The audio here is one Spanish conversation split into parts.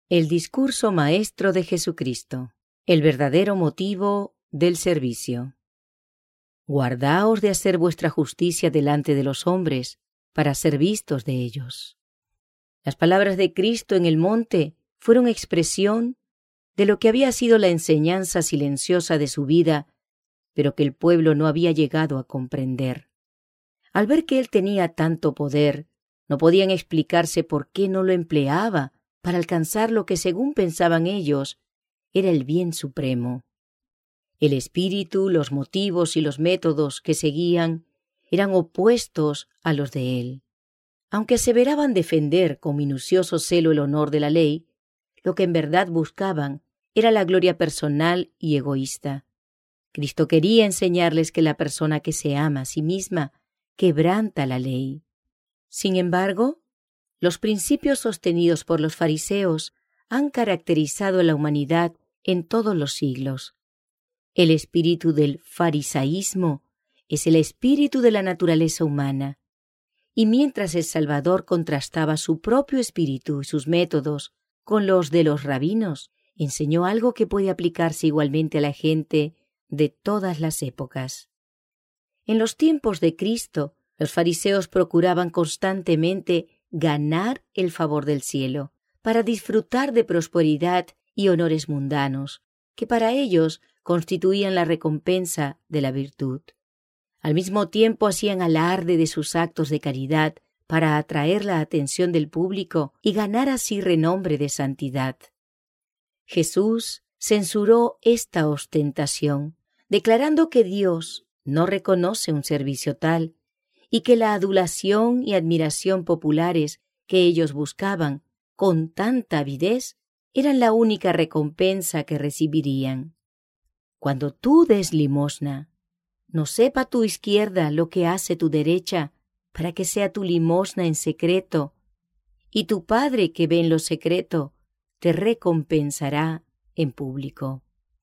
El discurso maestro de Jesucristo, el verdadero motivo del servicio. Guardaos de hacer vuestra justicia delante de los hombres, para ser vistos de ellos. Las palabras de Cristo en el monte fueron expresión de lo que había sido la enseñanza silenciosa de su vida, pero que el pueblo no había llegado a comprender. Al ver que él tenía tanto poder, no podían explicarse por qué no lo empleaba para alcanzar lo que, según pensaban ellos, era el bien supremo. El espíritu, los motivos y los métodos que seguían eran opuestos a los de él. Aunque aseveraban defender con minucioso celo el honor de la ley, lo que en verdad buscaban era la gloria personal y egoísta. Cristo quería enseñarles que la persona que se ama a sí misma quebranta la ley. Sin embargo, los principios sostenidos por los fariseos han caracterizado a la humanidad en todos los siglos. El espíritu del farisaísmo es el espíritu de la naturaleza humana, y mientras el Salvador contrastaba su propio espíritu y sus métodos con los de los rabinos, enseñó algo que puede aplicarse igualmente a la gente de todas las épocas. En los tiempos de Cristo, los fariseos procuraban constantemente ganar el favor del cielo, para disfrutar de prosperidad y honores mundanos, que para ellos constituían la recompensa de la virtud. Al mismo tiempo hacían alarde de sus actos de caridad para atraer la atención del público y ganar así renombre de santidad. Jesús censuró esta ostentación, declarando que Dios no reconoce un servicio tal y que la adulación y admiración populares que ellos buscaban con tanta avidez eran la única recompensa que recibirían. Cuando tú des limosna, no sepa tu izquierda lo que hace tu derecha, para que sea tu limosna en secreto, y tu Padre que ve en lo secreto te recompensará en público.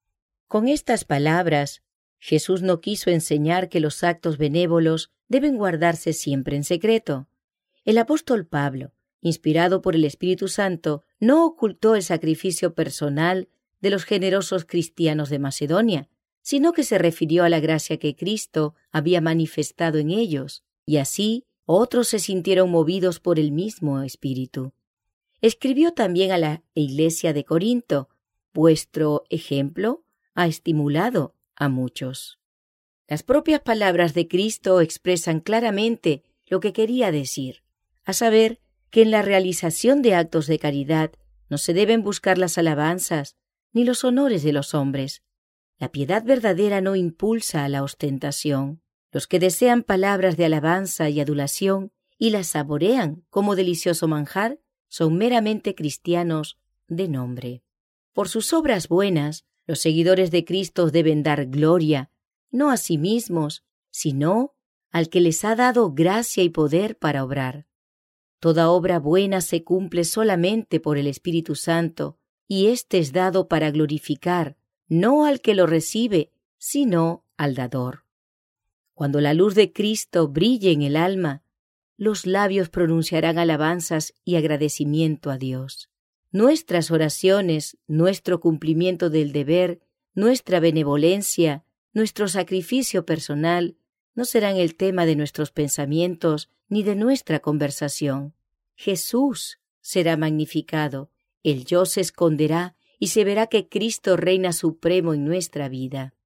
Con estas palabras, Jesús no quiso enseñar que los actos benévolos deben guardarse siempre en secreto. El apóstol Pablo, inspirado por el Espíritu Santo, no ocultó el sacrificio personal de los generosos cristianos de Macedonia, sino que se refirió a la gracia que Cristo había manifestado en ellos, y así otros se sintieron movidos por el mismo Espíritu. Escribió también a la iglesia de Corinto: vuestro ejemplo ha estimulado a muchos. Las propias palabras de Cristo expresan claramente lo que quería decir, a saber, que en la realización de actos de caridad no se deben buscar las alabanzas ni los honores de los hombres. La piedad verdadera no impulsa a la ostentación. Los que desean palabras de alabanza y adulación y las saborean como delicioso manjar son meramente cristianos de nombre. Por sus obras buenas, los seguidores de Cristo deben dar gloria, no a sí mismos, sino al que les ha dado gracia y poder para obrar. Toda obra buena se cumple solamente por el Espíritu Santo, y éste es dado para glorificar, no al que lo recibe, sino al dador. Cuando la luz de Cristo brille en el alma, los labios pronunciarán alabanzas y agradecimiento a Dios. Nuestras oraciones, nuestro cumplimiento del deber, nuestra benevolencia, nuestro sacrificio personal, no serán el tema de nuestros pensamientos ni de nuestra conversación. Jesús será magnificado, el yo se esconderá y se verá que Cristo reina supremo en nuestra vida.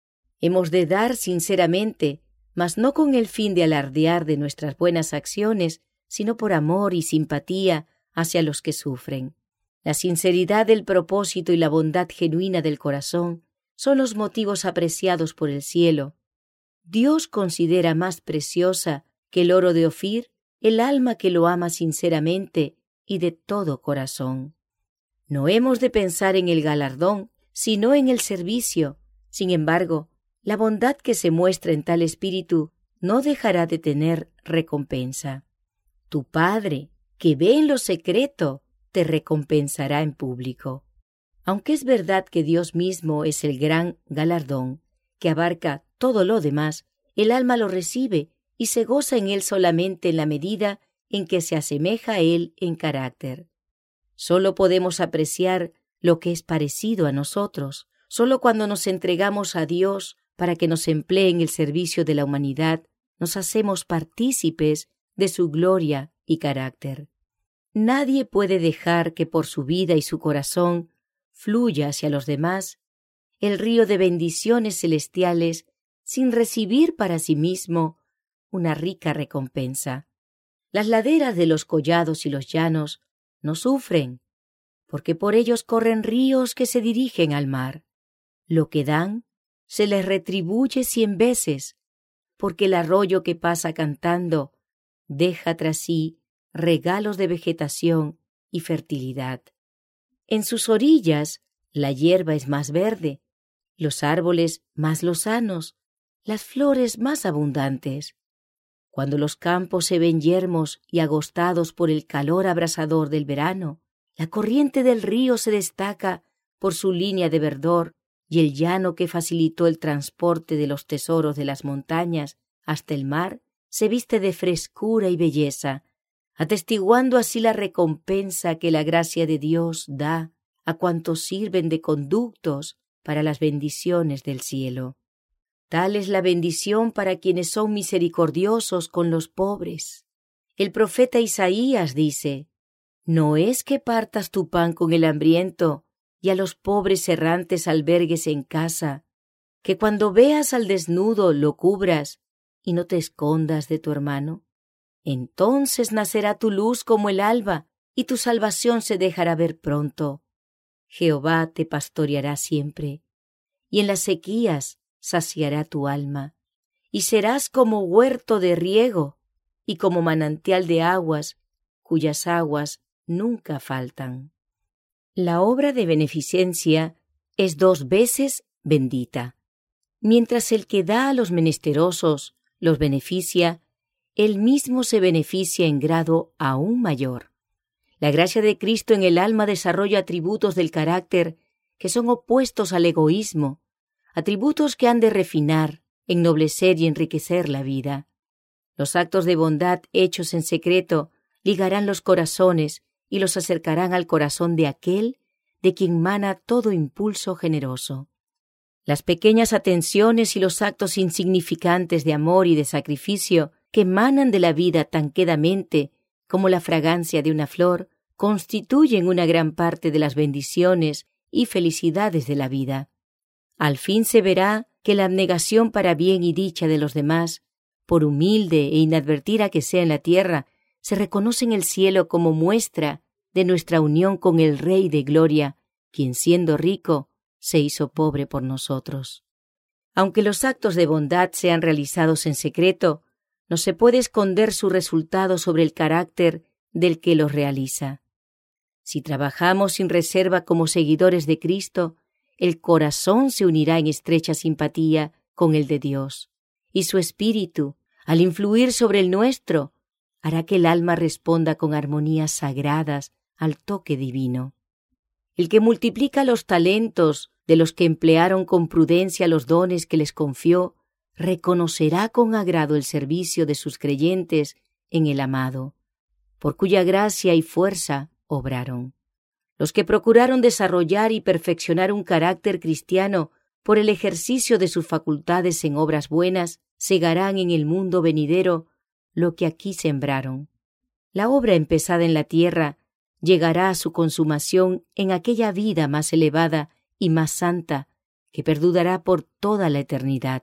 Hemos de dar sinceramente, mas no con el fin de alardear de nuestras buenas acciones, sino por amor y simpatía hacia los que sufren. La sinceridad del propósito y la bondad genuina del corazón son los motivos apreciados por el cielo. Dios considera más preciosa que el oro de Ofir el alma que lo ama sinceramente y de todo corazón. No hemos de pensar en el galardón, sino en el servicio. Sin embargo, la bondad que se muestra en tal espíritu no dejará de tener recompensa. Tu Padre, que ve en lo secreto, te recompensará en público. Aunque es verdad que Dios mismo es el gran galardón, que abarca todo lo demás, el alma lo recibe y se goza en él solamente en la medida en que se asemeja a él en carácter. Solo podemos apreciar lo que es parecido a nosotros, solo cuando nos entregamos a Dios para que nos emplee en el servicio de la humanidad, nos hacemos partícipes de su gloria y carácter. Nadie puede dejar que por su vida y su corazón fluya hacia los demás el río de bendiciones celestiales sin recibir para sí mismo una rica recompensa. Las laderas de los collados y los llanos no sufren, porque por ellos corren ríos que se dirigen al mar. Lo que dan se les retribuye 100 veces, porque el arroyo que pasa cantando deja tras sí regalos de vegetación y fertilidad. En sus orillas la hierba es más verde, los árboles más lozanos, las flores más abundantes. Cuando los campos se ven yermos y agostados por el calor abrasador del verano, la corriente del río se destaca por su línea de verdor y el llano que facilitó el transporte de los tesoros de las montañas hasta el mar se viste de frescura y belleza, atestiguando así la recompensa que la gracia de Dios da a cuantos sirven de conductos para las bendiciones del cielo. Tal es la bendición para quienes son misericordiosos con los pobres. El profeta Isaías dice: «No es que partas tu pan con el hambriento y a los pobres errantes albergues en casa, que cuando veas al desnudo lo cubras y no te escondas de tu hermano. Entonces nacerá tu luz como el alba y tu salvación se dejará ver pronto. Jehová te pastoreará siempre, y en las sequías saciará tu alma, y serás como huerto de riego y como manantial de aguas, cuyas aguas nunca faltan». La obra de beneficencia es 2 veces bendita. Mientras el que da a los menesterosos los beneficia, él mismo se beneficia en grado aún mayor. La gracia de Cristo en el alma desarrolla atributos del carácter que son opuestos al egoísmo, atributos que han de refinar, ennoblecer y enriquecer la vida. Los actos de bondad hechos en secreto ligarán los corazones y los acercarán al corazón de aquel de quien mana todo impulso generoso. Las pequeñas atenciones y los actos insignificantes de amor y de sacrificio que emanan de la vida tan quedamente como la fragancia de una flor, constituyen una gran parte de las bendiciones y felicidades de la vida. Al fin se verá que la abnegación para bien y dicha de los demás, por humilde e inadvertida que sea en la tierra, se reconoce en el cielo como muestra de nuestra unión con el Rey de Gloria, quien siendo rico, se hizo pobre por nosotros. Aunque los actos de bondad sean realizados en secreto, no se puede esconder su resultado sobre el carácter del que los realiza. Si trabajamos sin reserva como seguidores de Cristo, el corazón se unirá en estrecha simpatía con el de Dios, y su espíritu, al influir sobre el nuestro, hará que el alma responda con armonías sagradas al toque divino. El que multiplica los talentos de los que emplearon con prudencia los dones que les confió, reconocerá con agrado el servicio de sus creyentes en el amado, por cuya gracia y fuerza obraron. Los que procuraron desarrollar y perfeccionar un carácter cristiano por el ejercicio de sus facultades en obras buenas, segarán en el mundo venidero lo que aquí sembraron. La obra empezada en la tierra llegará a su consumación en aquella vida más elevada y más santa que perdurará por toda la eternidad.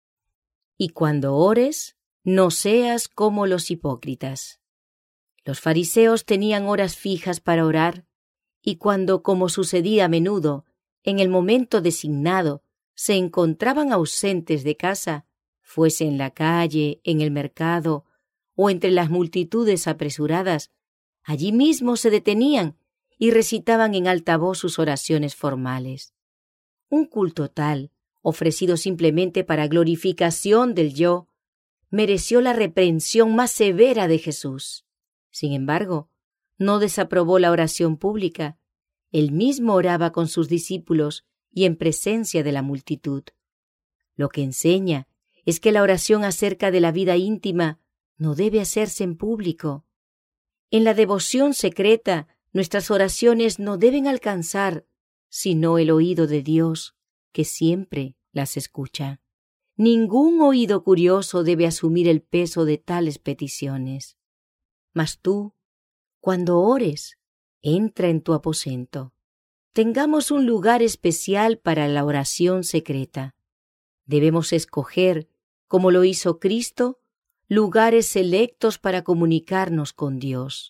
Y cuando ores, no seas como los hipócritas. Los fariseos tenían horas fijas para orar, y cuando, como sucedía a menudo, en el momento designado, se encontraban ausentes de casa, fuese en la calle, en el mercado o entre las multitudes apresuradas, allí mismo se detenían y recitaban en alta voz sus oraciones formales. Un culto tal, ofrecido simplemente para glorificación del yo, mereció la reprensión más severa de Jesús. Sin embargo, no desaprobó la oración pública. Él mismo oraba con sus discípulos y en presencia de la multitud. Lo que enseña es que la oración acerca de la vida íntima no debe hacerse en público. En la devoción secreta nuestras oraciones no deben alcanzar sino el oído de Dios, que siempre las escucha. Ningún oído curioso debe asumir el peso de tales peticiones. Mas tú, cuando ores, entra en tu aposento. Tengamos un lugar especial para la oración secreta. Debemos escoger, como lo hizo Cristo, lugares selectos para comunicarnos con Dios.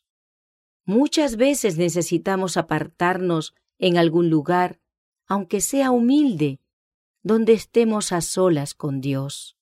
Muchas veces necesitamos apartarnos en algún lugar, aunque sea humilde, donde estemos a solas con Dios.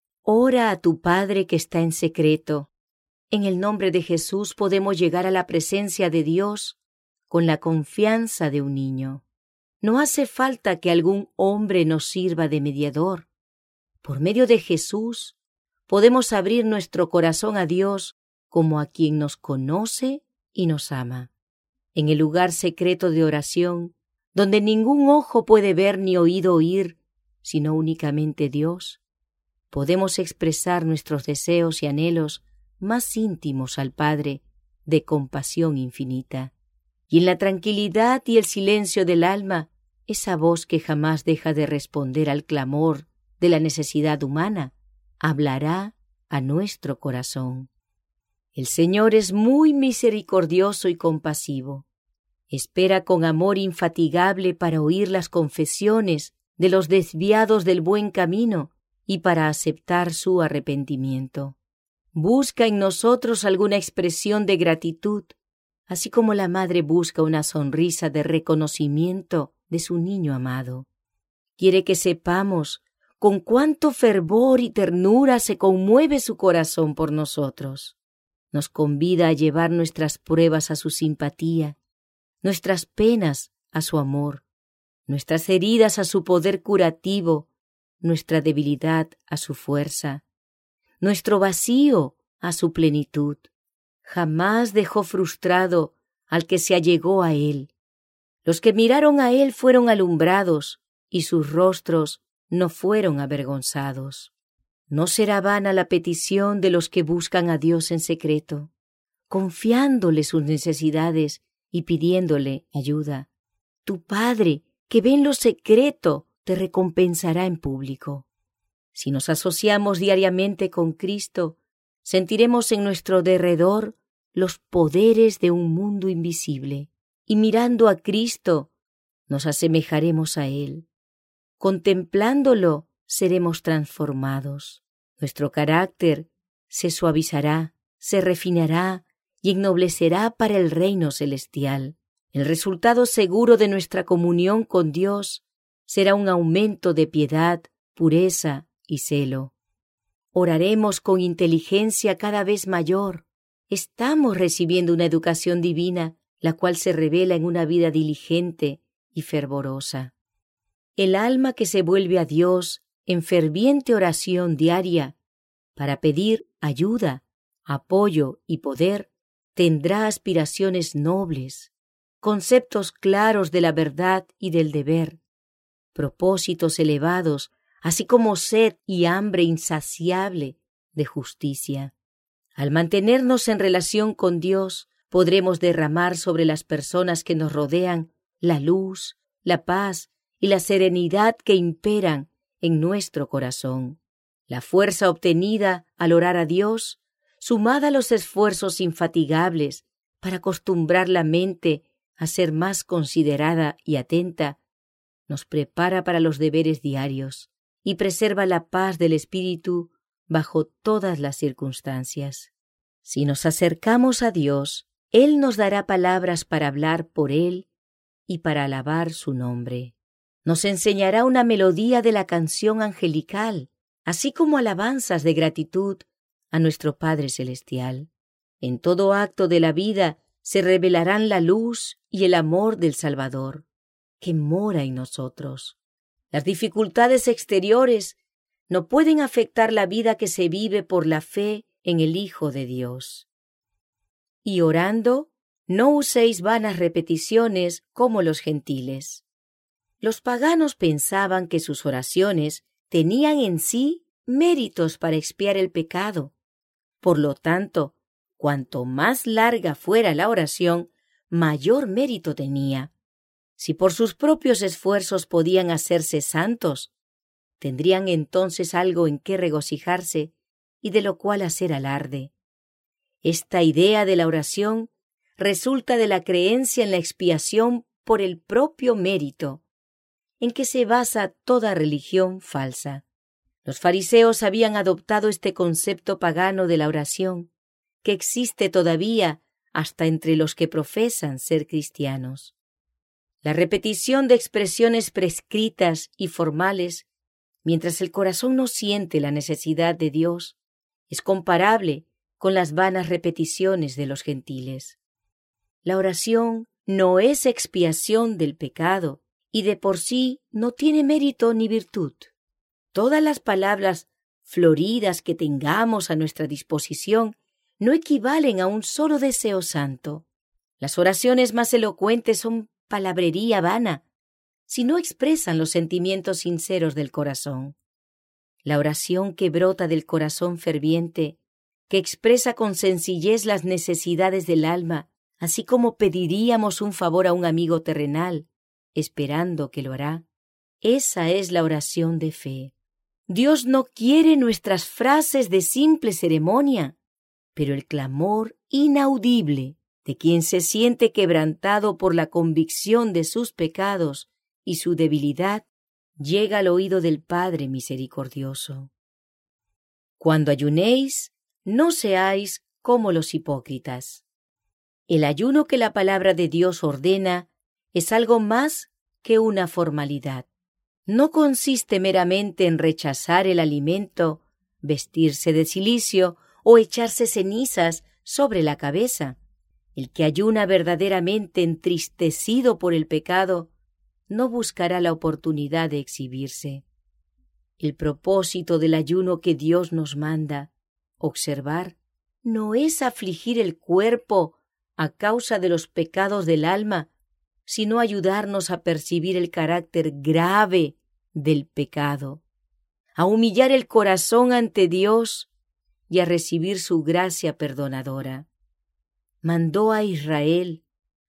Ora a tu Padre que está en secreto. En el nombre de Jesús podemos llegar a la presencia de Dios con la confianza de un niño. No hace falta que algún hombre nos sirva de mediador. Por medio de Jesús podemos abrir nuestro corazón a Dios como a quien nos conoce y nos ama. En el lugar secreto de oración, donde ningún ojo puede ver ni oído oír, sino únicamente Dios, podemos expresar nuestros deseos y anhelos más íntimos al Padre de compasión infinita. Y en la tranquilidad y el silencio del alma, esa voz que jamás deja de responder al clamor de la necesidad humana, hablará a nuestro corazón. El Señor es muy misericordioso y compasivo. Espera con amor infatigable para oír las confesiones de los desviados del buen camino y para aceptar su arrepentimiento. Busca en nosotros alguna expresión de gratitud, así como la madre busca una sonrisa de reconocimiento de su niño amado. Quiere que sepamos con cuánto fervor y ternura se conmueve su corazón por nosotros. Nos convida a llevar nuestras pruebas a su simpatía, nuestras penas a su amor, nuestras heridas a su poder curativo, nuestra debilidad a su fuerza, nuestro vacío a su plenitud. Jamás dejó frustrado al que se allegó a él. Los que miraron a él fueron alumbrados y sus rostros no fueron avergonzados. No será vana la petición de los que buscan a Dios en secreto, confiándole sus necesidades y pidiéndole ayuda. Tu Padre, que ve en lo secreto, te recompensará en público. Si nos asociamos diariamente con Cristo, sentiremos en nuestro derredor los poderes de un mundo invisible, y mirando a Cristo, nos asemejaremos a Él. Contemplándolo, seremos transformados. Nuestro carácter se suavizará, se refinará y ennoblecerá para el reino celestial. El resultado seguro de nuestra comunión con Dios será un aumento de piedad, pureza y celo. Oraremos con inteligencia cada vez mayor. Estamos recibiendo una educación divina, la cual se revela en una vida diligente y fervorosa. El alma que se vuelve a Dios en ferviente oración diaria para pedir ayuda, apoyo y poder, tendrá aspiraciones nobles, conceptos claros de la verdad y del deber, propósitos elevados, así como sed y hambre insaciable de justicia. Al mantenernos en relación con Dios, podremos derramar sobre las personas que nos rodean la luz, la paz y la serenidad que imperan en nuestro corazón. La fuerza obtenida al orar a Dios, sumada a los esfuerzos infatigables para acostumbrar la mente a ser más considerada y atenta, nos prepara para los deberes diarios y preserva la paz del espíritu bajo todas las circunstancias. Si nos acercamos a Dios, Él nos dará palabras para hablar por Él y para alabar su nombre. Nos enseñará una melodía de la canción angelical, así como alabanzas de gratitud a nuestro Padre Celestial. En todo acto de la vida se revelarán la luz y el amor del Salvador, que mora en nosotros. Las dificultades exteriores no pueden afectar la vida que se vive por la fe en el Hijo de Dios. Y orando, no uséis vanas repeticiones como los gentiles. Los paganos pensaban que sus oraciones tenían en sí méritos para expiar el pecado. Por lo tanto, cuanto más larga fuera la oración, mayor mérito tenía. Si por sus propios esfuerzos podían hacerse santos, tendrían entonces algo en qué regocijarse y de lo cual hacer alarde. Esta idea de la oración resulta de la creencia en la expiación por el propio mérito, en que se basa toda religión falsa. Los fariseos habían adoptado este concepto pagano de la oración, que existe todavía hasta entre los que profesan ser cristianos. La repetición de expresiones prescritas y formales, mientras el corazón no siente la necesidad de Dios, es comparable con las vanas repeticiones de los gentiles. La oración no es expiación del pecado y de por sí no tiene mérito ni virtud. Todas las palabras floridas que tengamos a nuestra disposición no equivalen a un solo deseo santo. Las oraciones más elocuentes son palabrería vana, si no expresan los sentimientos sinceros del corazón. La oración que brota del corazón ferviente, que expresa con sencillez las necesidades del alma, así como pediríamos un favor a un amigo terrenal, esperando que lo hará. Esa es la oración de fe. Dios no quiere nuestras frases de simple ceremonia, pero el clamor inaudible de quien se siente quebrantado por la convicción de sus pecados y su debilidad, llega al oído del Padre misericordioso. Cuando ayunéis, no seáis como los hipócritas. El ayuno que la palabra de Dios ordena es algo más que una formalidad. No consiste meramente en rechazar el alimento, vestirse de cilicio o echarse cenizas sobre la cabeza. El que ayuna verdaderamente entristecido por el pecado no buscará la oportunidad de exhibirse. El propósito del ayuno que Dios nos manda observar no es afligir el cuerpo a causa de los pecados del alma, sino ayudarnos a percibir el carácter grave del pecado, a humillar el corazón ante Dios y a recibir su gracia perdonadora. Mandó a Israel: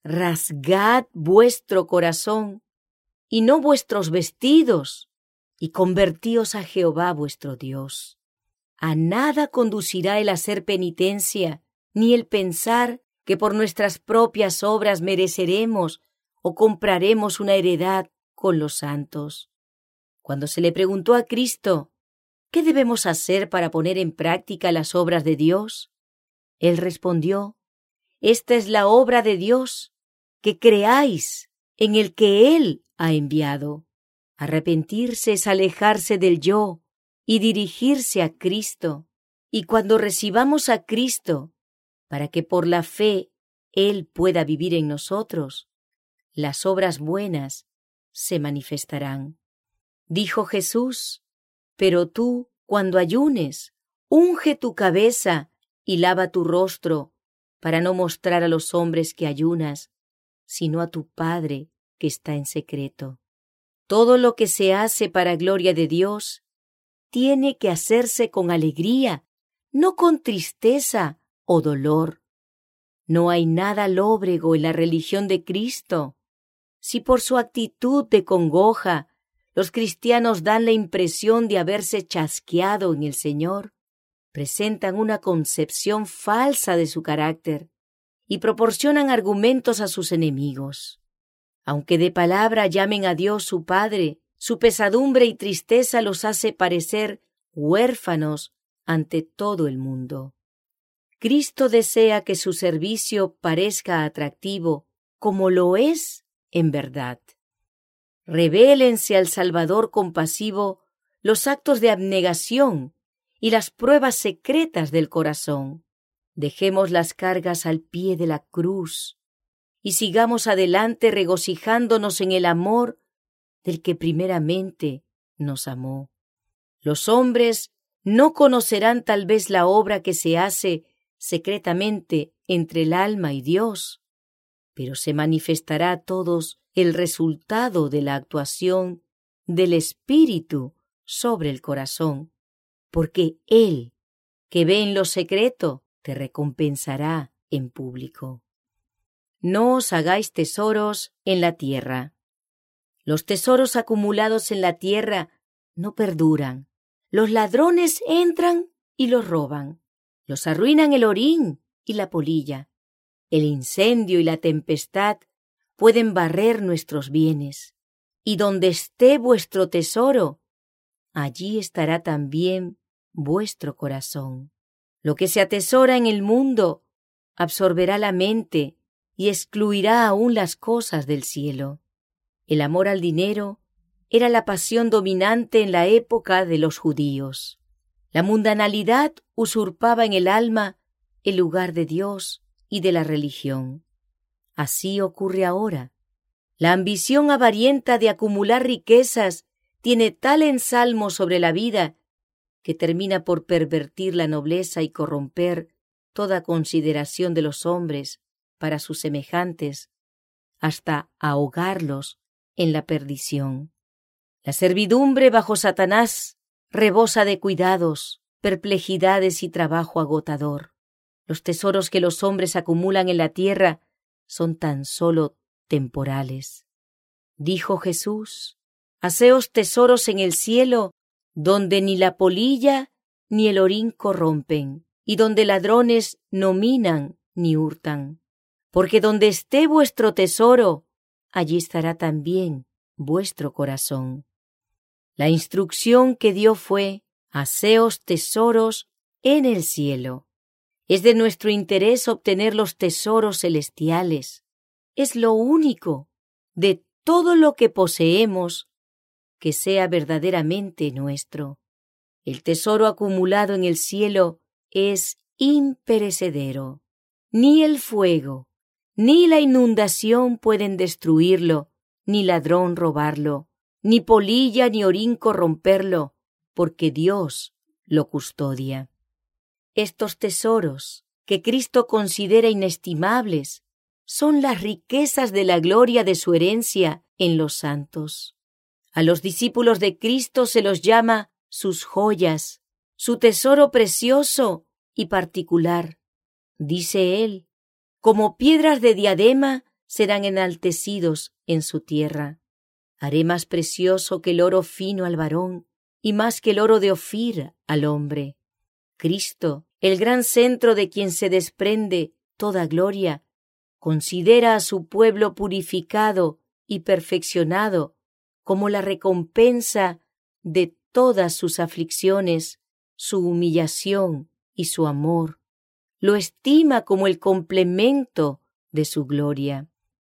rasgad vuestro corazón y no vuestros vestidos, y convertíos a Jehová vuestro Dios. A nada conducirá el hacer penitencia, ni el pensar que por nuestras propias obras mereceremos o compraremos una heredad con los santos. Cuando se le preguntó a Cristo, ¿qué debemos hacer para poner en práctica las obras de Dios? Él respondió: esta es la obra de Dios, que creáis en el que Él ha enviado. Arrepentirse es alejarse del yo y dirigirse a Cristo. Y cuando recibamos a Cristo, para que por la fe Él pueda vivir en nosotros, las obras buenas se manifestarán. Dijo Jesús: pero tú, cuando ayunes, unge tu cabeza y lava tu rostro, para no mostrar a los hombres que ayunas, sino a tu Padre que está en secreto. Todo lo que se hace para gloria de Dios tiene que hacerse con alegría, no con tristeza o dolor. No hay nada lóbrego en la religión de Cristo. Si por su actitud de congoja los cristianos dan la impresión de haberse chasqueado en el Señor, presentan una concepción falsa de su carácter y proporcionan argumentos a sus enemigos. Aunque de palabra llamen a Dios su Padre, su pesadumbre y tristeza los hace parecer huérfanos ante todo el mundo. Cristo desea que su servicio parezca atractivo, como lo es en verdad. Revélense al Salvador compasivo los actos de abnegación y las pruebas secretas del corazón. Dejemos las cargas al pie de la cruz y sigamos adelante regocijándonos en el amor del que primeramente nos amó. Los hombres no conocerán tal vez la obra que se hace secretamente entre el alma y Dios, pero se manifestará a todos el resultado de la actuación del Espíritu sobre el corazón, porque Él, que ve en lo secreto, te recompensará en público. no os hagáis tesoros en la tierra. Los tesoros acumulados en la tierra no perduran. Los ladrones entran y los roban. Los arruinan el orín y la polilla. El incendio y la tempestad pueden barrer nuestros bienes. Y donde esté vuestro tesoro, allí estará también vuestro corazón. Lo que se atesora en el mundo absorberá la mente y excluirá aún las cosas del cielo. El amor al dinero era la pasión dominante en la época de los judíos. La mundanalidad usurpaba en el alma el lugar de Dios y de la religión. Así ocurre ahora. La ambición avarienta de acumular riquezas tiene tal ensalmo sobre la vida que termina por pervertir la nobleza y corromper toda consideración de los hombres para sus semejantes, hasta ahogarlos en la perdición. La servidumbre bajo Satanás rebosa de cuidados, perplejidades y trabajo agotador. Los tesoros que los hombres acumulan en la tierra son tan solo temporales. Dijo Jesús: «Haceos tesoros en el cielo, donde ni la polilla ni el orín corrompen, y donde ladrones no minan ni hurtan. Porque donde esté vuestro tesoro, allí estará también vuestro corazón». La instrucción que dio fue: «Haceos tesoros en el cielo». Es de nuestro interés obtener los tesoros celestiales. Es lo único de todo lo que poseemos que sea verdaderamente nuestro. El tesoro acumulado en el cielo es imperecedero. Ni el fuego, ni la inundación pueden destruirlo, ni ladrón robarlo, ni polilla ni orín corromperlo, porque Dios lo custodia. Estos tesoros, que Cristo considera inestimables, son las riquezas de la gloria de su herencia en los santos. A los discípulos de Cristo se los llama sus joyas, su tesoro precioso y particular. Dice él: «Como piedras de diadema serán enaltecidos en su tierra. Haré más precioso que el oro fino al varón, y más que el oro de Ofir al hombre». Cristo, el gran centro de quien se desprende toda gloria, considera a su pueblo purificado y perfeccionado como la recompensa de todas sus aflicciones, su humillación y su amor. Lo estima como el complemento de su gloria.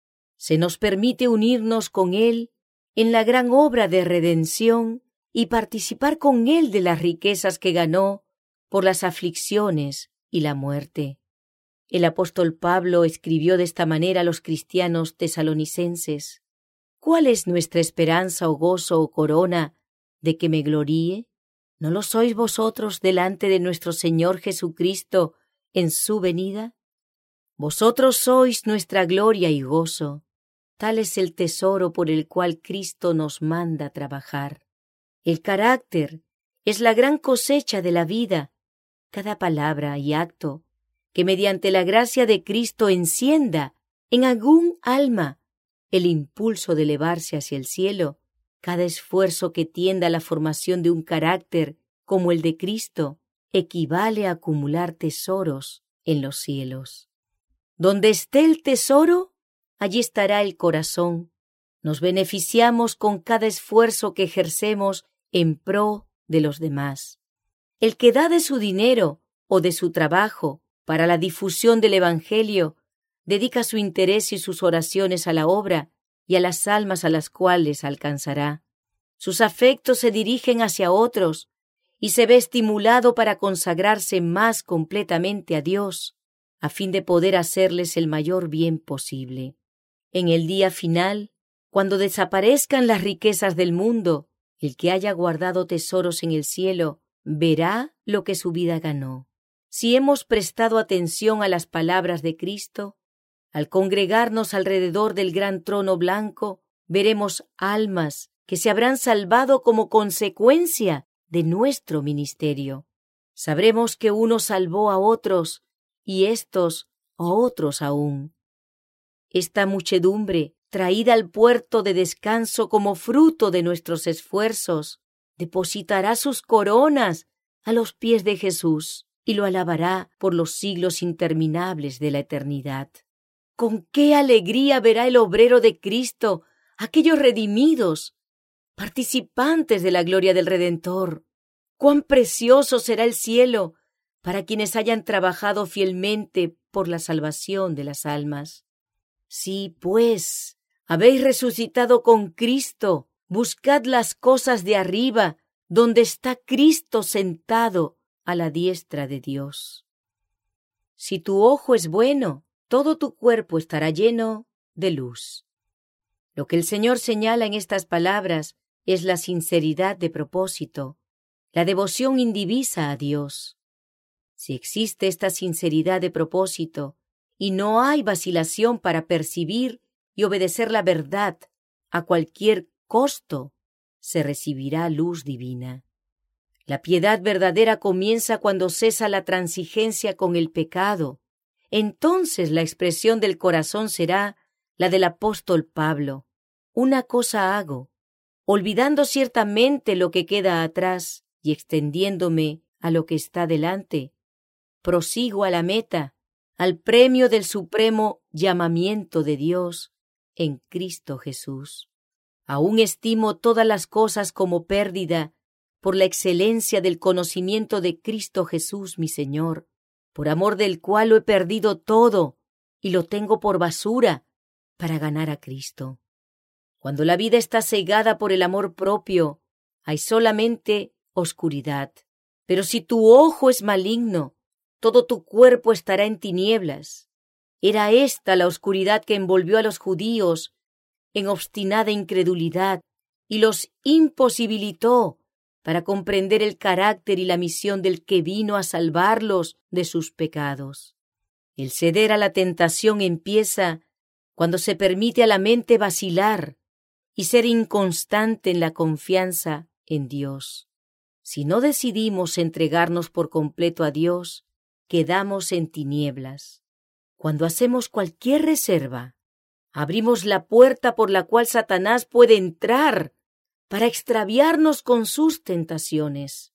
Se nos permite unirnos con Él en la gran obra de redención y participar con Él de las riquezas que ganó por las aflicciones y la muerte. El apóstol Pablo escribió de esta manera a los cristianos tesalonicenses: «¿Cuál es nuestra esperanza o gozo o corona de que me gloríe? ¿No lo sois vosotros delante de nuestro Señor Jesucristo en su venida? Vosotros sois nuestra gloria y gozo». Tal es el tesoro por el cual Cristo nos manda trabajar. El carácter es la gran cosecha de la vida. Cada palabra y acto que mediante la gracia de Cristo encienda en algún alma el impulso de elevarse hacia el cielo, cada esfuerzo que tienda a la formación de un carácter como el de Cristo, equivale a acumular tesoros en los cielos. Donde esté el tesoro, allí estará el corazón. Nos beneficiamos con cada esfuerzo que ejercemos en pro de los demás. El que da de su dinero o de su trabajo para la difusión del Evangelio dedica su interés y sus oraciones a la obra y a las almas a las cuales alcanzará. Sus afectos se dirigen hacia otros y se ve estimulado para consagrarse más completamente a Dios, a fin de poder hacerles el mayor bien posible. En el día final, cuando desaparezcan las riquezas del mundo, el que haya guardado tesoros en el cielo verá lo que su vida ganó. Si hemos prestado atención a las palabras de Cristo, al congregarnos alrededor del gran trono blanco, veremos almas que se habrán salvado como consecuencia de nuestro ministerio. Sabremos que uno salvó a otros y éstos a otros aún. Esta muchedumbre, traída al puerto de descanso como fruto de nuestros esfuerzos, depositará sus coronas a los pies de Jesús y lo alabará por los siglos interminables de la eternidad. ¡Con qué alegría verá el obrero de Cristo aquellos redimidos, participantes de la gloria del Redentor! ¡Cuán precioso será el cielo para quienes hayan trabajado fielmente por la salvación de las almas! Sí, pues, habéis resucitado con Cristo, buscad las cosas de arriba, donde está Cristo sentado a la diestra de Dios. Si tu ojo es bueno, todo tu cuerpo estará lleno de luz. Lo que el Señor señala en estas palabras es la sinceridad de propósito, la devoción indivisa a Dios. Si existe esta sinceridad de propósito y no hay vacilación para percibir y obedecer la verdad a cualquier costo, se recibirá luz divina. La piedad verdadera comienza cuando cesa la transigencia con el pecado. Entonces la expresión del corazón será la del apóstol Pablo. Una cosa hago, olvidando ciertamente lo que queda atrás y extendiéndome a lo que está delante, prosigo a la meta, al premio del supremo llamamiento de Dios en Cristo Jesús. Aún estimo todas las cosas como pérdida por la excelencia del conocimiento de Cristo Jesús mi Señor, por amor del cual lo he perdido todo y lo tengo por basura para ganar a Cristo. Cuando la vida está cegada por el amor propio, hay solamente oscuridad. Pero si tu ojo es maligno, todo tu cuerpo estará en tinieblas. Era esta la oscuridad que envolvió a los judíos en obstinada incredulidad y los imposibilitó para comprender el carácter y la misión del que vino a salvarlos de sus pecados. El ceder a la tentación empieza cuando se permite a la mente vacilar y ser inconstante en la confianza en Dios. Si no decidimos entregarnos por completo a Dios, quedamos en tinieblas. Cuando hacemos cualquier reserva, abrimos la puerta por la cual Satanás puede entrar para extraviarnos con sus tentaciones.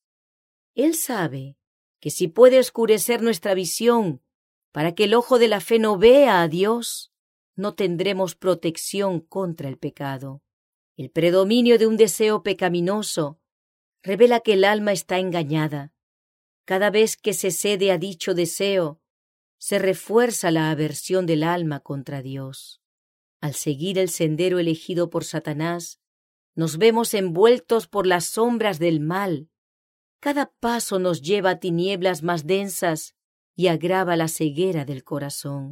Él sabe que si puede oscurecer nuestra visión para que el ojo de la fe no vea a Dios, no tendremos protección contra el pecado. El predominio de un deseo pecaminoso revela que el alma está engañada. Cada vez que se cede a dicho deseo, se refuerza la aversión del alma contra Dios. Al seguir el sendero elegido por Satanás, nos vemos envueltos por las sombras del mal. Cada paso nos lleva a tinieblas más densas y agrava la ceguera del corazón.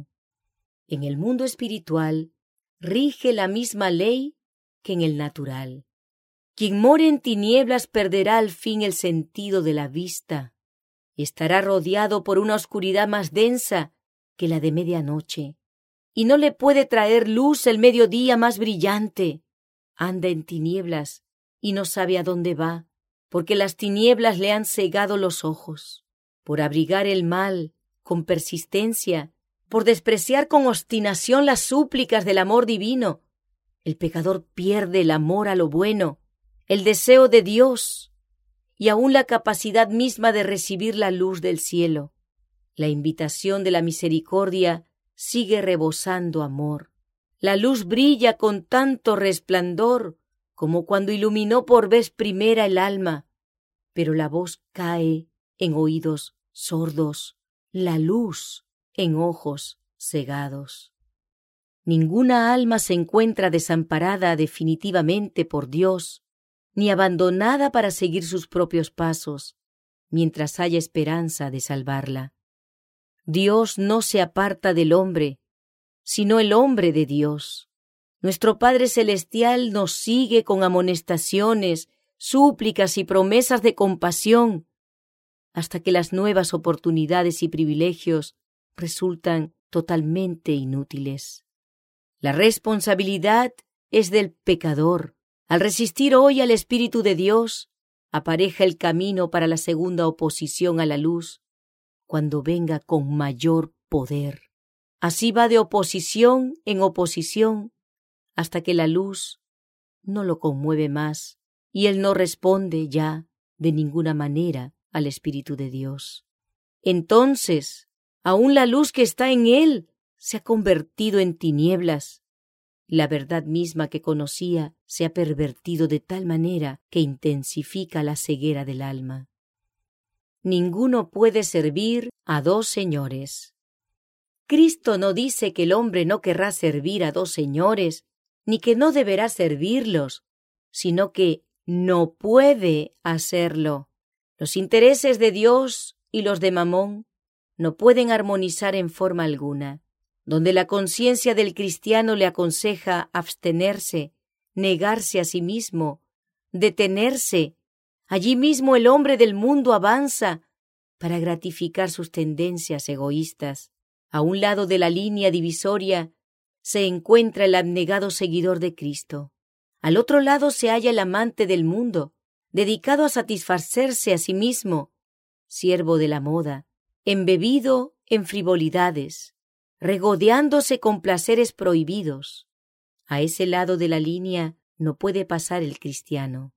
En el mundo espiritual rige la misma ley que en el natural. Quien more en tinieblas perderá al fin el sentido de la vista. Estará rodeado por una oscuridad más densa que la de medianoche, y no le puede traer luz el mediodía más brillante. Anda en tinieblas y no sabe a dónde va, porque las tinieblas le han cegado los ojos. Por abrigar el mal con persistencia, por despreciar con obstinación las súplicas del amor divino, el pecador pierde el amor a lo bueno, el deseo de Dios y aún la capacidad misma de recibir la luz del cielo. La invitación de la misericordia sigue rebosando amor. La luz brilla con tanto resplandor como cuando iluminó por vez primera el alma, pero la voz cae en oídos sordos, la luz en ojos cegados. Ninguna alma se encuentra desamparada definitivamente por Dios, ni abandonada para seguir sus propios pasos, mientras haya esperanza de salvarla. Dios no se aparta del hombre, sino el hombre de Dios. Nuestro Padre Celestial nos sigue con amonestaciones, súplicas y promesas de compasión, hasta que las nuevas oportunidades y privilegios resultan totalmente inútiles. La responsabilidad es del pecador. Al resistir hoy al Espíritu de Dios, apareja el camino para la segunda oposición a la luz, cuando venga con mayor poder. Así va de oposición en oposición hasta que la luz no lo conmueve más y él no responde ya de ninguna manera al Espíritu de Dios. Entonces, aún la luz que está en él se ha convertido en tinieblas. La verdad misma que conocía se ha pervertido de tal manera que intensifica la ceguera del alma. Ninguno puede servir a dos señores. Cristo no dice que el hombre no querrá servir a dos señores, ni que no deberá servirlos, sino que no puede hacerlo. Los intereses de Dios y los de Mamón no pueden armonizar en forma alguna. Donde la conciencia del cristiano le aconseja abstenerse, negarse a sí mismo, detenerse, allí mismo el hombre del mundo avanza para gratificar sus tendencias egoístas. A un lado de la línea divisoria se encuentra el abnegado seguidor de Cristo. Al otro lado se halla el amante del mundo, dedicado a satisfacerse a sí mismo, siervo de la moda, embebido en frivolidades, regodeándose con placeres prohibidos. A ese lado de la línea no puede pasar el cristiano.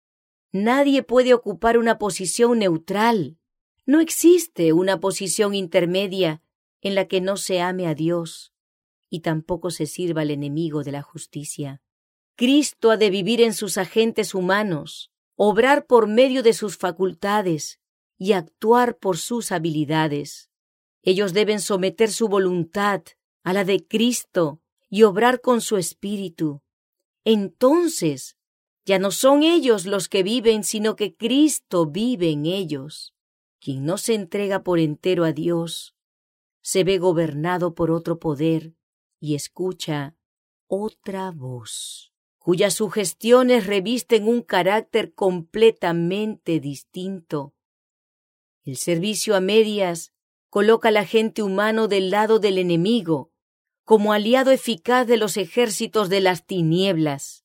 Nadie puede ocupar una posición neutral. No existe una posición intermedia en la que no se ame a Dios y tampoco se sirva al enemigo de la justicia. Cristo ha de vivir en sus agentes humanos, obrar por medio de sus facultades y actuar por sus habilidades. Ellos deben someter su voluntad a la de Cristo y obrar con su espíritu. Entonces, ya no son ellos los que viven, sino que Cristo vive en ellos. Quien no se entrega por entero a Dios, se ve gobernado por otro poder y escucha otra voz, cuyas sugestiones revisten un carácter completamente distinto. El servicio a medias coloca al agente humano del lado del enemigo, como aliado eficaz de los ejércitos de las tinieblas.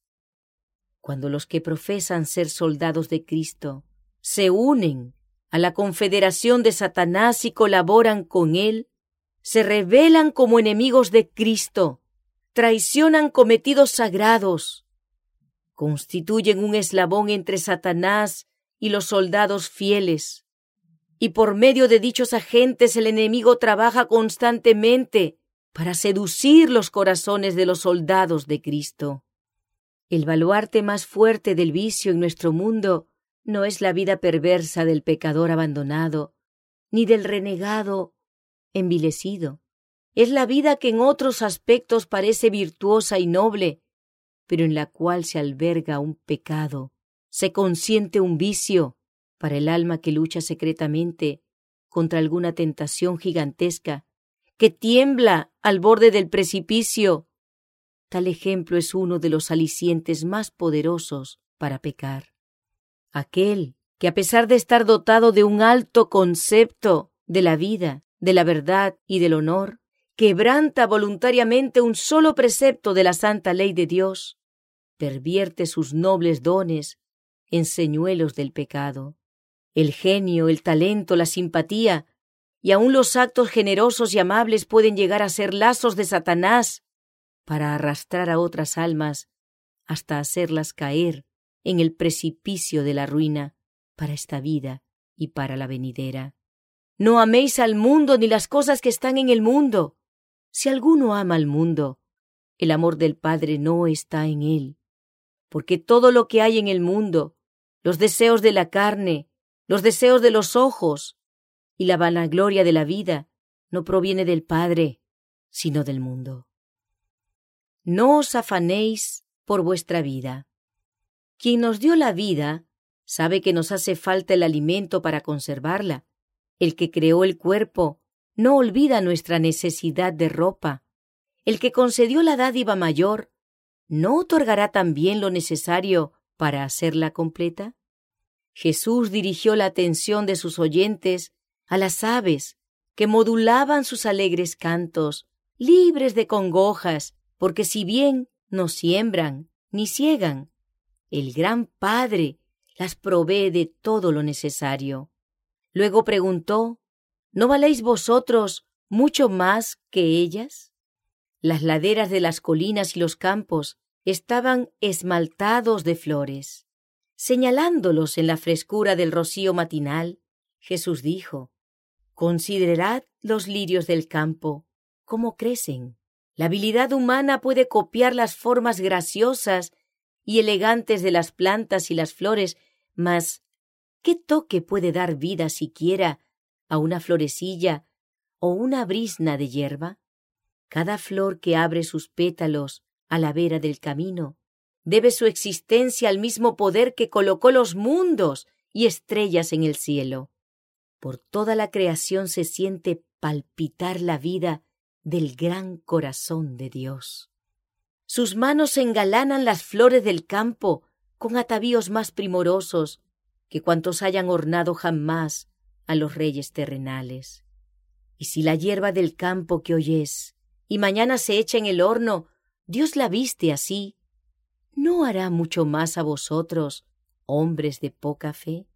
Cuando los que profesan ser soldados de Cristo se unen a la confederación de Satanás y colaboran con él, se rebelan como enemigos de Cristo, traicionan cometidos sagrados, constituyen un eslabón entre Satanás y los soldados fieles, y por medio de dichos agentes el enemigo trabaja constantemente para seducir los corazones de los soldados de Cristo. El baluarte más fuerte del vicio en nuestro mundo no es la vida perversa del pecador abandonado, ni del renegado envilecido. Es la vida que en otros aspectos parece virtuosa y noble, pero en la cual se alberga un pecado, se consiente un vicio para el alma que lucha secretamente contra alguna tentación gigantesca, que tiembla al borde del precipicio. Tal ejemplo es uno de los alicientes más poderosos para pecar. Aquel que, a pesar de estar dotado de un alto concepto de la vida, de la verdad y del honor, quebranta voluntariamente un solo precepto de la santa ley de Dios, pervierte sus nobles dones en señuelos del pecado. El genio, el talento, la simpatía y aun los actos generosos y amables pueden llegar a ser lazos de Satanás para arrastrar a otras almas hasta hacerlas caer en el precipicio de la ruina para esta vida y para la venidera. No améis al mundo ni las cosas que están en el mundo. Si alguno ama al mundo, el amor del Padre no está en él. Porque todo lo que hay en el mundo, los deseos de la carne, los deseos de los ojos y la vanagloria de la vida, no proviene del Padre, sino del mundo. No os afanéis por vuestra vida. Quien nos dio la vida sabe que nos hace falta el alimento para conservarla. El que creó el cuerpo no olvida nuestra necesidad de ropa. El que concedió la dádiva mayor, ¿no otorgará también lo necesario para hacerla completa? Jesús dirigió la atención de sus oyentes a las aves que modulaban sus alegres cantos, libres de congojas, porque si bien no siembran ni siegan, el gran Padre las provee de todo lo necesario. Luego preguntó: ¿no valéis vosotros mucho más que ellas? Las laderas de las colinas y los campos estaban esmaltados de flores. Señalándolos en la frescura del rocío matinal, Jesús dijo: «Considerad los lirios del campo, cómo crecen». La habilidad humana puede copiar las formas graciosas y elegantes de las plantas y las flores, mas ¿qué toque puede dar vida siquiera a una florecilla o una brizna de hierba? Cada flor que abre sus pétalos a la vera del camino debe su existencia al mismo poder que colocó los mundos y estrellas en el cielo. Por toda la creación se siente palpitar la vida del gran corazón de Dios. Sus manos engalanan las flores del campo con atavíos más primorosos que cuantos hayan ornado jamás a los reyes terrenales. Y si la hierba del campo que hoy es y mañana se echa en el horno, Dios la viste así, ¿no hará mucho más a vosotros, hombres de poca fe?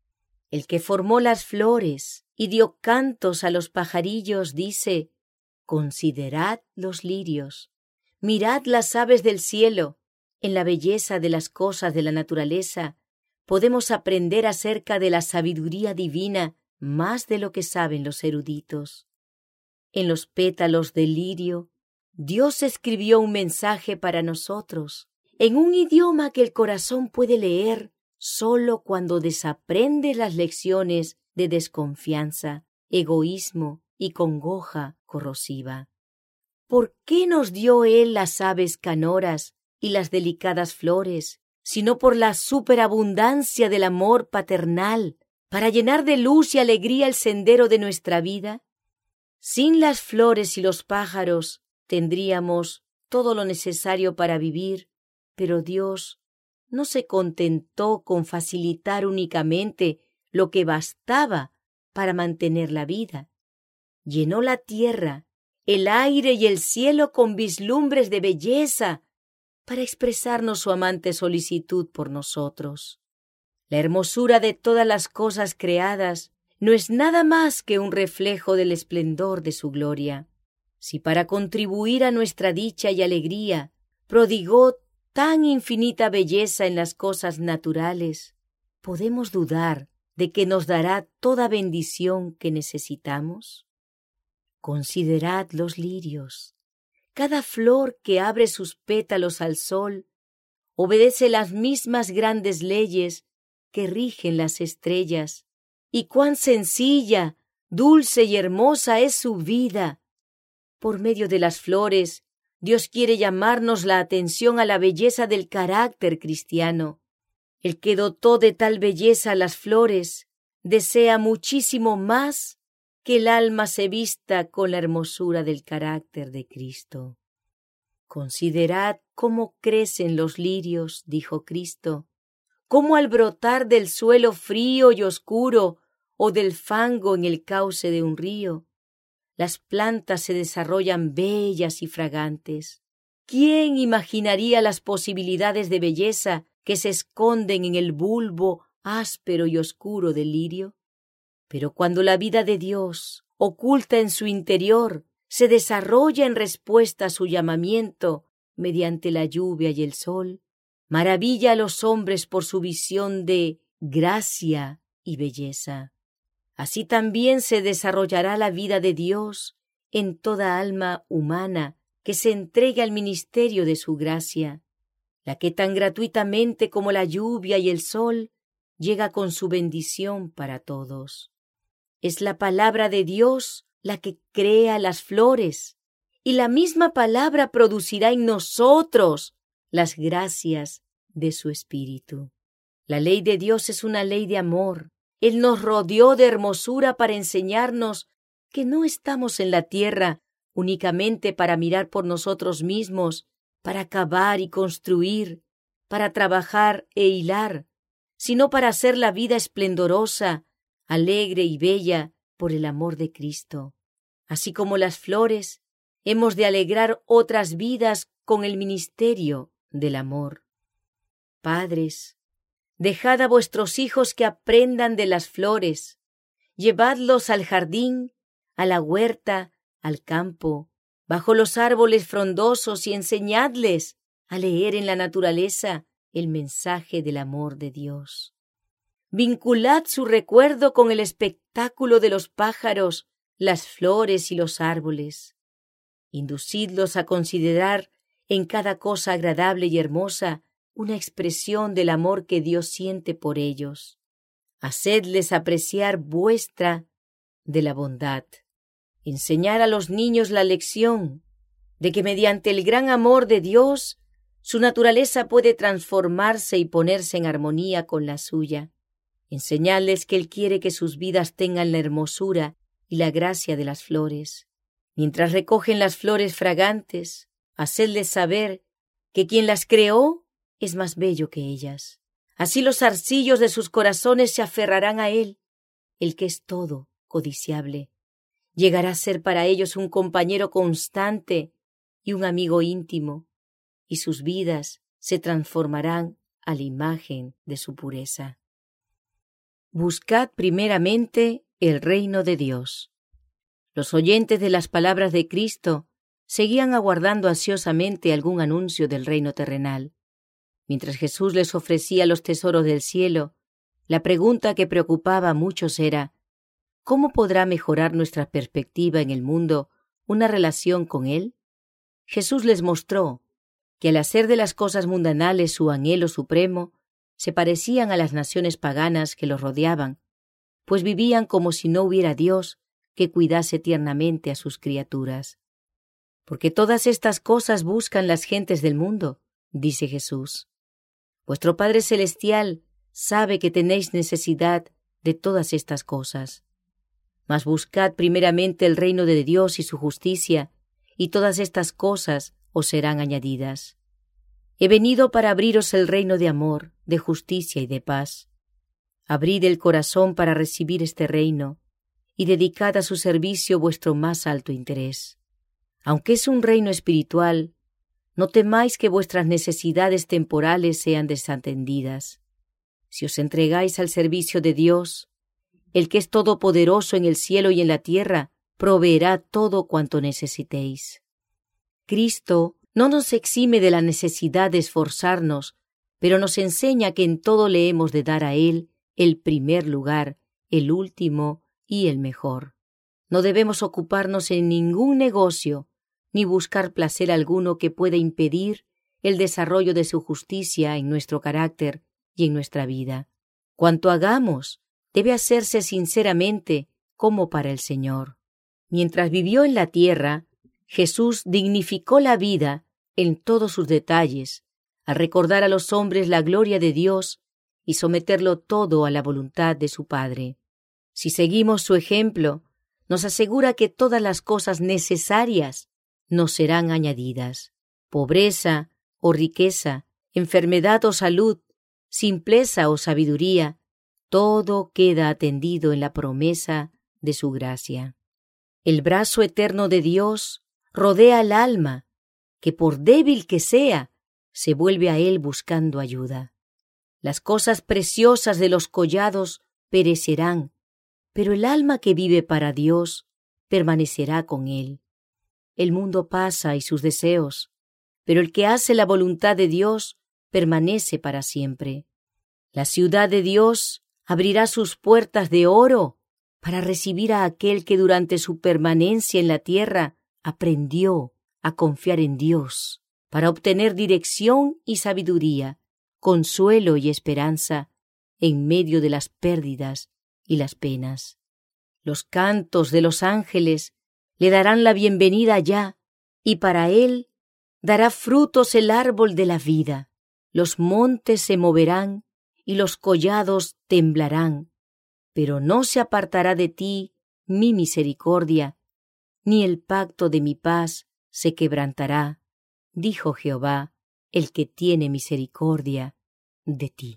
El que formó las flores y dio cantos a los pajarillos dice: «Considerad los lirios, mirad las aves del cielo». En la belleza de las cosas de la naturaleza podemos aprender acerca de la sabiduría divina más de lo que saben los eruditos. En los pétalos del lirio, Dios escribió un mensaje para nosotros, en un idioma que el corazón puede leer solo cuando desaprende las lecciones de desconfianza, egoísmo y congoja corrosiva. ¿Por qué nos dio Él las aves canoras y las delicadas flores, sino por la superabundancia del amor paternal, para llenar de luz y alegría el sendero de nuestra vida? Sin las flores y los pájaros tendríamos todo lo necesario para vivir, pero Dios no se contentó con facilitar únicamente lo que bastaba para mantener la vida. Llenó la tierra, el aire y el cielo con vislumbres de belleza para expresarnos su amante solicitud por nosotros. La hermosura de todas las cosas creadas no es nada más que un reflejo del esplendor de su gloria. Si para contribuir a nuestra dicha y alegría prodigó tan infinita belleza en las cosas naturales, ¿podemos dudar de que nos dará toda bendición que necesitamos? Considerad los lirios. Cada flor que abre sus pétalos al sol obedece las mismas grandes leyes que rigen las estrellas. Y cuán sencilla, dulce y hermosa es su vida. Por medio de las flores, Dios quiere llamarnos la atención a la belleza del carácter cristiano. El que dotó de tal belleza a las flores desea muchísimo más que el alma se vista con la hermosura del carácter de Cristo. Considerad cómo crecen los lirios, dijo Cristo, cómo al brotar del suelo frío y oscuro o del fango en el cauce de un río, las plantas se desarrollan bellas y fragantes. ¿Quién imaginaría las posibilidades de belleza que se esconden en el bulbo áspero y oscuro del lirio? Pero cuando la vida de Dios, oculta en su interior, se desarrolla en respuesta a su llamamiento mediante la lluvia y el sol, maravilla a los hombres por su visión de gracia y belleza. Así también se desarrollará la vida de Dios en toda alma humana que se entregue al ministerio de su gracia, la que tan gratuitamente como la lluvia y el sol llega con su bendición para todos. Es la palabra de Dios la que crea las flores, y la misma palabra producirá en nosotros las gracias de su Espíritu. La ley de Dios es una ley de amor. Él nos rodeó de hermosura para enseñarnos que no estamos en la tierra únicamente para mirar por nosotros mismos, para cavar y construir, para trabajar e hilar, sino para hacer la vida esplendorosa, alegre y bella por el amor de Cristo. Así como las flores, hemos de alegrar otras vidas con el ministerio del amor. Padres, dejad a vuestros hijos que aprendan de las flores, llevadlos al jardín, a la huerta al campo, bajo los árboles frondosos y enseñadles a leer en la naturaleza el mensaje del amor de Dios. Vinculad su recuerdo con el espectáculo de los pájaros, las flores y los árboles. Inducidlos a considerar en cada cosa agradable y hermosa una expresión del amor que Dios siente por ellos. Hacedles apreciar vuestra de la bondad. Enseñar a los niños la lección de que mediante el gran amor de Dios, su naturaleza puede transformarse y ponerse en armonía con la suya. Enseñadles que Él quiere que sus vidas tengan la hermosura y la gracia de las flores. Mientras recogen las flores fragantes, hacedles saber que quien las creó es más bello que ellas. Así los zarcillos de sus corazones se aferrarán a Él, el que es todo codiciable. Llegará a ser para ellos un compañero constante y un amigo íntimo, y sus vidas se transformarán a la imagen de su pureza. Buscad primeramente el reino de Dios. Los oyentes de las palabras de Cristo seguían aguardando ansiosamente algún anuncio del reino terrenal. Mientras Jesús les ofrecía los tesoros del cielo, la pregunta que preocupaba a muchos era: ¿cómo podrá mejorar nuestra perspectiva en el mundo una relación con Él? Jesús les mostró que al hacer de las cosas mundanales su anhelo supremo, se parecían a las naciones paganas que los rodeaban, pues vivían como si no hubiera Dios que cuidase tiernamente a sus criaturas. Porque todas estas cosas buscan las gentes del mundo, dice Jesús. Vuestro Padre Celestial sabe que tenéis necesidad de todas estas cosas. Mas buscad primeramente el reino de Dios y su justicia, y todas estas cosas os serán añadidas. He venido para abriros el reino de amor, de justicia y de paz. Abrid el corazón para recibir este reino, y dedicad a su servicio vuestro más alto interés. Aunque es un reino espiritual, no temáis que vuestras necesidades temporales sean desatendidas. Si os entregáis al servicio de Dios, el que es todopoderoso en el cielo y en la tierra, proveerá todo cuanto necesitéis. Cristo no nos exime de la necesidad de esforzarnos, pero nos enseña que en todo le hemos de dar a Él el primer lugar, el último y el mejor. No debemos ocuparnos en ningún negocio, ni buscar placer alguno que pueda impedir el desarrollo de su justicia en nuestro carácter y en nuestra vida. Cuanto hagamos, debe hacerse sinceramente como para el Señor. Mientras vivió en la tierra, Jesús dignificó la vida en todos sus detalles, al recordar a los hombres la gloria de Dios y someterlo todo a la voluntad de su Padre. Si seguimos su ejemplo, nos asegura que todas las cosas necesarias nos serán añadidas. Pobreza o riqueza, enfermedad o salud, simpleza o sabiduría, todo queda atendido en la promesa de su gracia. El brazo eterno de Dios rodea al alma, que por débil que sea, se vuelve a Él buscando ayuda. Las cosas preciosas de los collados perecerán, pero el alma que vive para Dios permanecerá con Él. El mundo pasa y sus deseos, pero el que hace la voluntad de Dios permanece para siempre. La ciudad de Dios abrirá sus puertas de oro para recibir a aquel que durante su permanencia en la tierra aprendió a confiar en Dios, para obtener dirección y sabiduría, consuelo y esperanza en medio de las pérdidas y las penas. Los cantos de los ángeles le darán la bienvenida allá, y para él dará frutos el árbol de la vida. Los montes se moverán y los collados temblarán, pero no se apartará de ti mi misericordia, ni el pacto de mi paz se quebrantará, dijo Jehová, el que tiene misericordia de ti.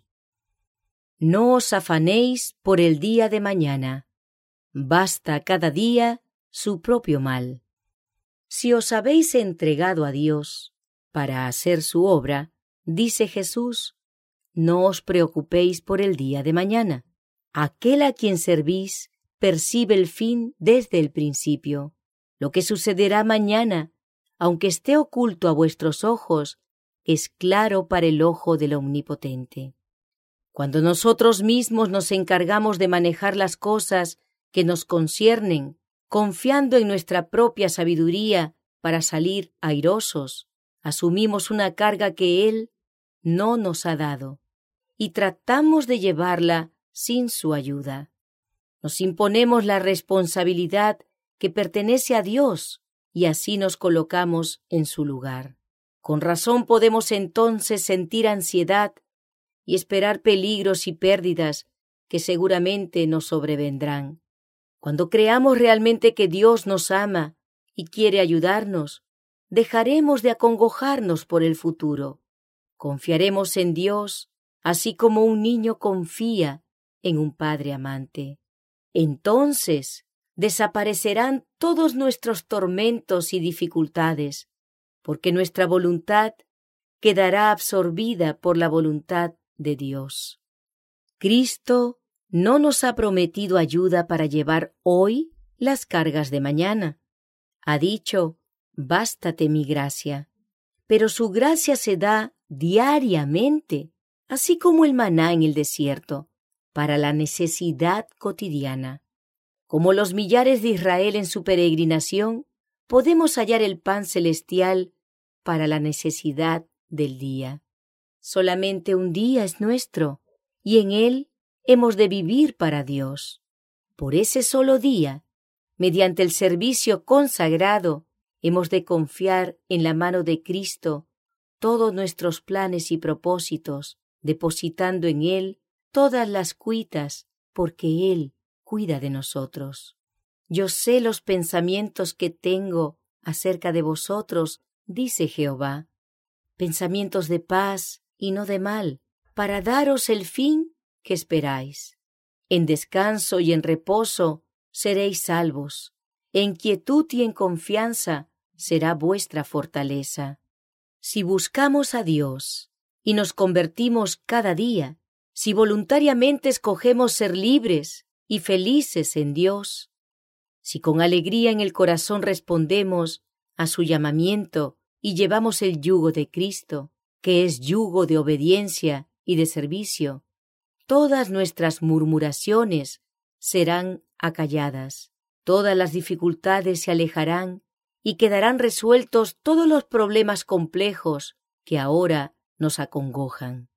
No os afanéis por el día de mañana, basta cada día su propio mal. Si os habéis entregado a Dios para hacer su obra, dice Jesús, no os preocupéis por el día de mañana. Aquel a quien servís percibe el fin desde el principio. Lo que sucederá mañana, aunque esté oculto a vuestros ojos, es claro para el ojo del Omnipotente. Cuando nosotros mismos nos encargamos de manejar las cosas que nos conciernen, confiando en nuestra propia sabiduría para salir airosos, asumimos una carga que Él no nos ha dado y tratamos de llevarla sin su ayuda. Nos imponemos la responsabilidad que pertenece a Dios y así nos colocamos en su lugar. Con razón podemos entonces sentir ansiedad y esperar peligros y pérdidas que seguramente nos sobrevendrán. Cuando creamos realmente que Dios nos ama y quiere ayudarnos, dejaremos de acongojarnos por el futuro. Confiaremos en Dios, así como un niño confía en un padre amante. Entonces desaparecerán todos nuestros tormentos y dificultades, porque nuestra voluntad quedará absorbida por la voluntad de Dios. Cristo no nos ha prometido ayuda para llevar hoy las cargas de mañana. Ha dicho, bástate mi gracia. Pero su gracia se da diariamente, así como el maná en el desierto, para la necesidad cotidiana. Como los millares de Israel en su peregrinación, podemos hallar el pan celestial para la necesidad del día. Solamente un día es nuestro, y en él hemos de vivir para Dios. Por ese solo día, mediante el servicio consagrado, hemos de confiar en la mano de Cristo todos nuestros planes y propósitos, depositando en Él todas las cuitas, porque Él cuida de nosotros. Yo sé los pensamientos que tengo acerca de vosotros, dice Jehová, pensamientos de paz y no de mal, para daros el fin que esperáis. En descanso y en reposo seréis salvos. En quietud y en confianza será vuestra fortaleza. Si buscamos a Dios y nos convertimos cada día, si voluntariamente escogemos ser libres y felices en Dios, si con alegría en el corazón respondemos a su llamamiento y llevamos el yugo de Cristo, que es yugo de obediencia y de servicio, todas nuestras murmuraciones serán acalladas, todas las dificultades se alejarán y quedarán resueltos todos los problemas complejos que ahora nos acongojan.